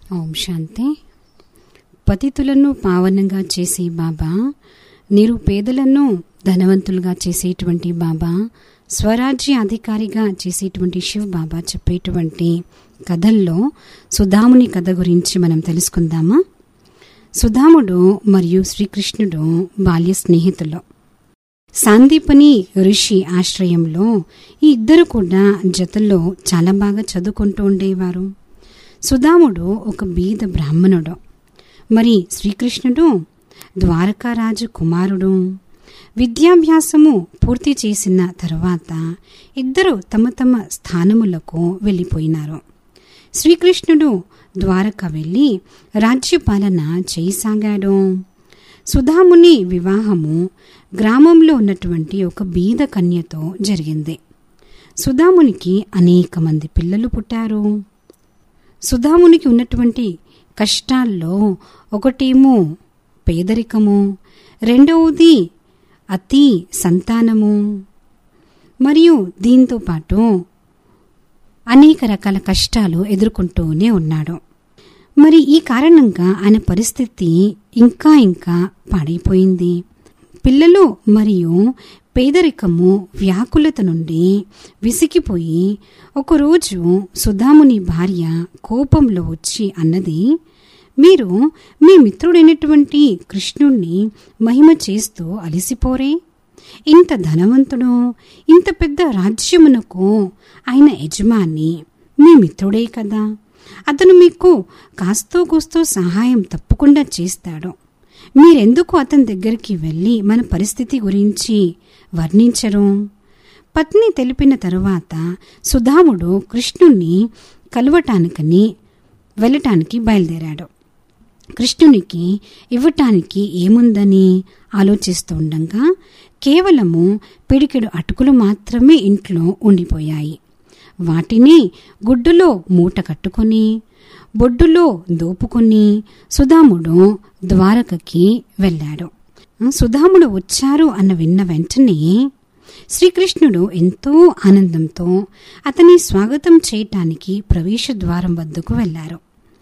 ఓం శాంతి. పతితులను పావనంగా చేసే బాబా, నిరుపేదలను ధనవంతులుగా చేసేటువంటి బాబా, స్వరాజ్య అధికారిగా చేసేటువంటి శివ్ బాబా చెప్పేటువంటి కథల్లో సుధాముని కథ గురించి మనం తెలుసుకుందామా? సుధాముడు మరియు శ్రీకృష్ణుడు బాల్య స్నేహితులు. సాందీపని ఋషి ఆశ్రయంలో ఈ ఇద్దరు కూడా జతల్లో చాలా బాగా చదువుకుంటూ ఉండేవారు. సుధాముడు ఒక బీద బ్రాహ్మణుడు, మరి శ్రీకృష్ణుడు ద్వారకారాజు కుమారుడు. విద్యాభ్యాసము పూర్తి చేసిన తర్వాత ఇద్దరు తమ తమ స్థానములకు వెళ్ళిపోయినారు. శ్రీకృష్ణుడు ద్వారక వెళ్ళి రాజ్యపాలన చేయసాగాడు. సుధాముని వివాహము గ్రామంలో ఉన్నటువంటి ఒక బీద కన్యతో జరిగింది. సుధామునికి అనేక మంది పిల్లలు పుట్టారు. సుధామునికి ఉన్నటువంటి కష్టాల్లో ఒకటేమో పేదరికము, రెండవది అతి సంతానము, మరియు దీంతో పాటు అనేక రకాల కష్టాలు ఎదుర్కొంటూనే ఉన్నాడు. మరి ఈ కారణంగా ఆయన పరిస్థితి ఇంకా పాడైపోయింది. పిల్లలు మరియు పేదరికము వ్యాకులత నుండి విసిగిపోయి ఒకరోజు సుధాముని భార్య కోపంలో వచ్చి అన్నది, మీరు మీ మిత్రుడైనటువంటి కృష్ణుణ్ణి మహిమ చేస్తూ అలసిపోరే? ఇంత ధనవంతుడు, ఇంత పెద్ద రాజ్యమునకు ఆయన యజమాని మీ మిత్రుడే కదా. అతను మీకు కాస్తో కూస్తో సహాయం తప్పకుండా చేస్తాడు. మీరెందుకు అతని దగ్గరికి వెళ్ళి మన పరిస్థితి గురించి వర్ణించరు? పత్ని తెలిపిన తరువాత సుధాముడు కృష్ణుణ్ణి కలవటానికని వెళ్ళటానికి బయలుదేరాడు. కృష్ణునికి ఇవ్వటానికి ఏముందని ఆలోచిస్తూ ఉండగా కేవలము పిడికెడు అటుకులు మాత్రమే ఇంట్లో ఉండిపోయాయి. వాటిని గుడ్డులో మూట కట్టుకొని బొడ్డులో దోపుకొని సుధాముడు ద్వారకకి వెళ్ళాడు. సుధాముడు వచ్చారు అన్న విన్న వెంటనే శ్రీకృష్ణుడు ఎంతో ఆనందంతో అతని స్వాగతం చేయటానికి ప్రవేశ ద్వారం వద్దకు వెళ్ళారు.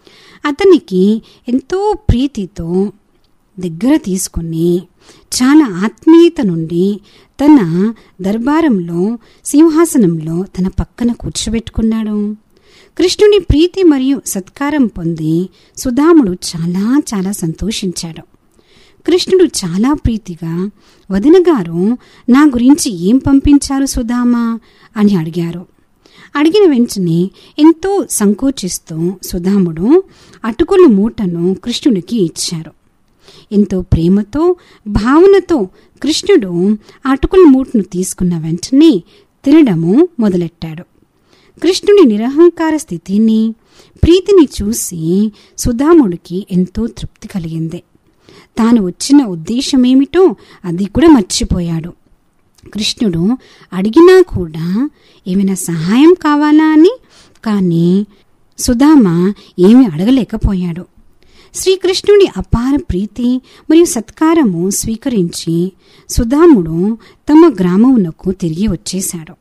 అతనికి ఎంతో ప్రీతితో దగ్గర తీసుకుని చాలా ఆత్మీయత నుండి తన దర్బారంలో సింహాసనంలో తన పక్కన కూర్చోబెట్టుకున్నాడు. కృష్ణుని ప్రీతి మరియు సత్కారం పొంది సుధాముడు చాలా సంతోషించాడు. కృష్ణుడు చాలా ప్రీతిగా, వదినగారు నా గురించి ఏం పంపించారు సుధామా అని అడిగారు. అడిగిన వెంటనే ఎంతో సంకోచిస్తూ సుధాముడు అటుకుల మూటను కృష్ణుడికి ఇచ్చారు. ఎంతో ప్రేమతో భావనతో కృష్ణుడు అటుకుల మూటను తీసుకున్న వెంటనే తినడము మొదలెట్టాడు. కృష్ణుడి నిరహంకార స్థితిని, ప్రీతిని చూసి సుధాముడికి ఎంతో తృప్తి కలిగింది. తాను వచ్చిన ఉద్దేశమేమిటో అది కూడా మర్చిపోయాడు. కృష్ణుడు అడిగినా కూడా ఏమైనా సహాయం కావాలా అని, కానీ సుధామ ఏమీ అడగలేకపోయాడు. శ్రీకృష్ణుడి అపార ప్రీతి మరియు సత్కారము స్వీకరించి సుధాముడు తమ గ్రామమునకు తిరిగి వచ్చేశాడు.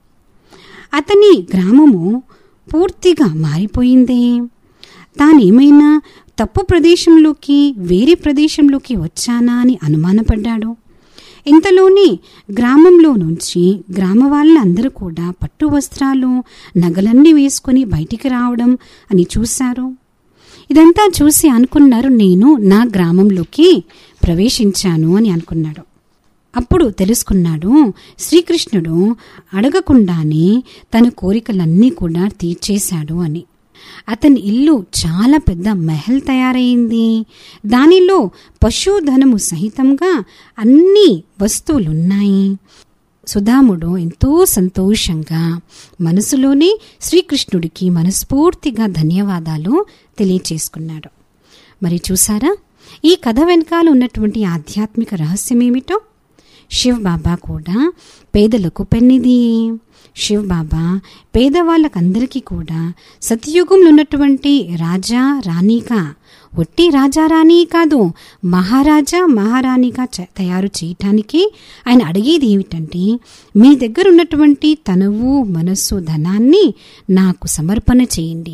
అతని గ్రామము పూర్తిగా మారిపోయింది. తానేమైనా తప్పు ప్రదేశంలోకి, వేరే ప్రదేశంలోకి వచ్చానా అని అనుమానపడ్డాడు. ఇంతలోనే గ్రామంలో నుంచి గ్రామ వాళ్ళందరూ కూడా పట్టు వస్త్రాలు, నగలన్నీ వేసుకుని బయటికి రావడం అని చూశారు. ఇదంతా చూసి అనుకున్నారు, నేను నా గ్రామంలోకి ప్రవేశించాను అని అనుకున్నాడు. అప్పుడు తెలుసుకున్నాడు, శ్రీకృష్ణుడు అడగకుండానే తన కోరికలన్నీ కూడా తీర్చేశాడు అని. అతని ఇల్లు చాలా పెద్ద మహల్ తయారైంది. దానిలో పశుధనము సహితంగా అన్ని వస్తువులున్నాయి. సుధాముడు ఎంతో సంతోషంగా మనసులోనే శ్రీకృష్ణుడికి మనస్ఫూర్తిగా ధన్యవాదాలు తెలియచేసుకున్నాడు. మరి చూసారా ఈ కథ వెనకాల ఉన్నటువంటి ఆధ్యాత్మిక రహస్యమేమిటో? శివ్ బాబా కూడా పేదలకు పెన్నిది. శివ్ బాబా పేదవాళ్ళకందరికీ కూడా సత్యయుగంలో ఉన్నటువంటి రాజా రాణిగా, ఒట్టి రాజా రాణి కాదు, మహారాజా మహారాణిగా తయారు చేయటానికి ఆయన అడిగేది ఏమిటంటే, మీ దగ్గర ఉన్నటువంటి తనువు, మనస్సు, ధనాన్ని నాకు సమర్పణ చేయండి.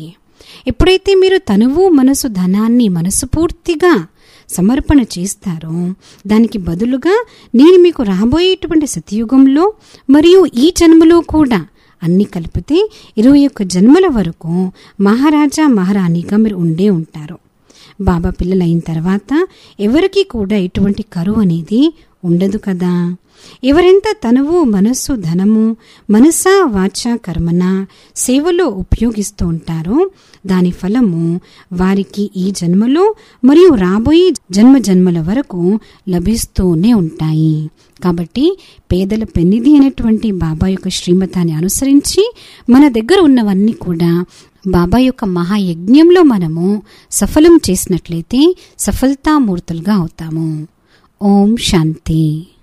ఎప్పుడైతే మీరు తనువు మనసు ధనాన్ని మనస్ఫూర్తిగా సమర్పణ చేస్తారో దానికి బదులుగా నేను మీకు రాబోయేటువంటి సతయుగంలో మరియు ఈ జన్మలో కూడా అన్ని కలిపితే 21 జన్మల వరకు మహారాజా మహారాణిగా మీరు ఉండే ఉంటారు. బాబా పిల్లలైన తర్వాత ఎవరికి కూడా ఎటువంటి కరువు అనేది ఉండదు కదా. ఎవరెంత తనువు మనస్సు ధనము మనసా వాచ కర్మన సేవలో ఉపయోగిస్తూ ఉంటారో దాని ఫలము వారికి ఈ జన్మలో మరియు రాబోయే జన్మల వరకు లభిస్తూనే ఉంటాయి. కాబట్టి పేదల పెన్నిధి అనేటువంటి బాబా యొక్క శ్రీమతాన్ని అనుసరించి మన దగ్గర ఉన్నవన్నీ కూడా బాబా యొక్క మహాయజ్ఞంలో మనము సఫలం చేసినట్లయితే సఫలతామూర్తులుగా అవుతాము. ఓం శాంతి.